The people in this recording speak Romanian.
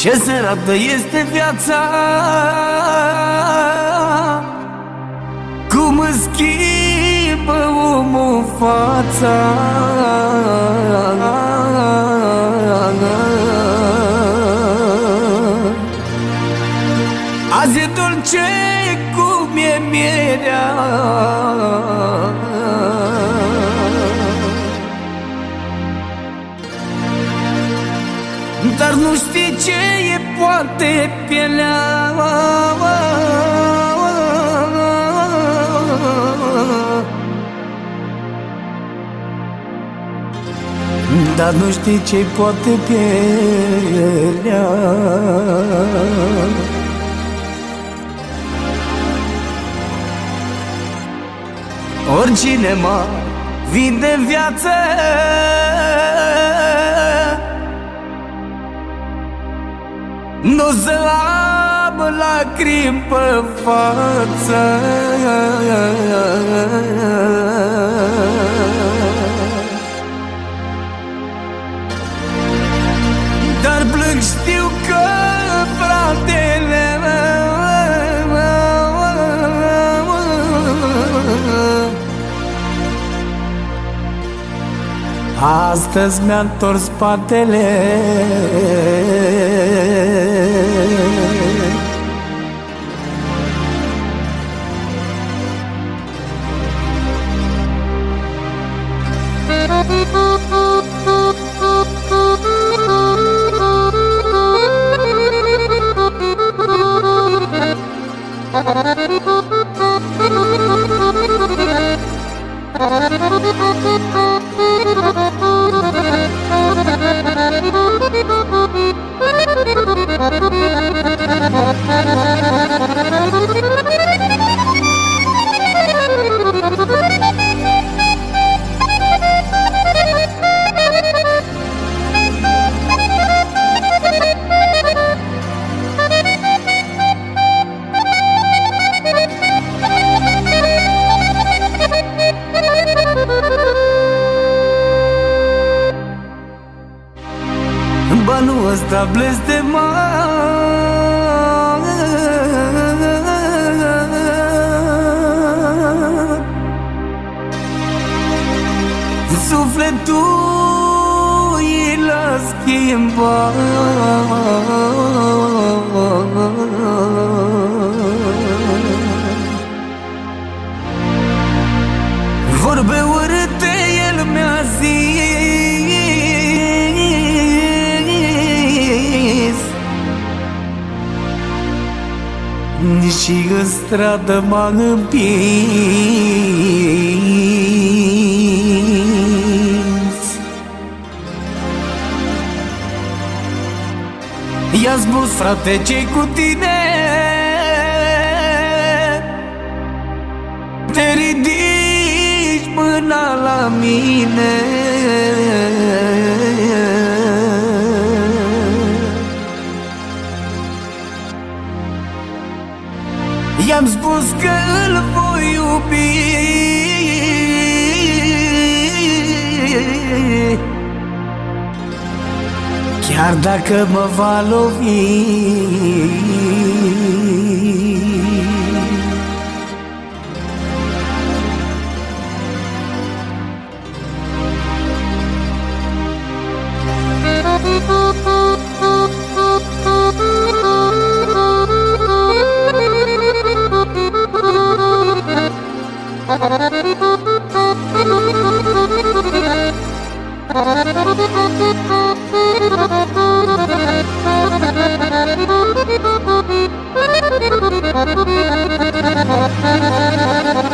Ce sărată este viața, cum îți schimbă omul fața. Azi e dulce cum e mierea, dar nu știi ce e poate pielea. Dar nu știi ce poate pielea. Oricine mă vinde viață, n-o să am lacrimi pe față. Dar plâng, știu că fratele astăzi mi-a întors spatele. Banul ăsta blestemat sufletul l-a schimbat. Vorbe urâte el mi-a zis, și în stradă m-a împins. I-am spus, frate, ce-i cu tine? Te ridici mâna la mine. I-am spus că îl voi iubi, chiar dacă mă va lovi. Thank you.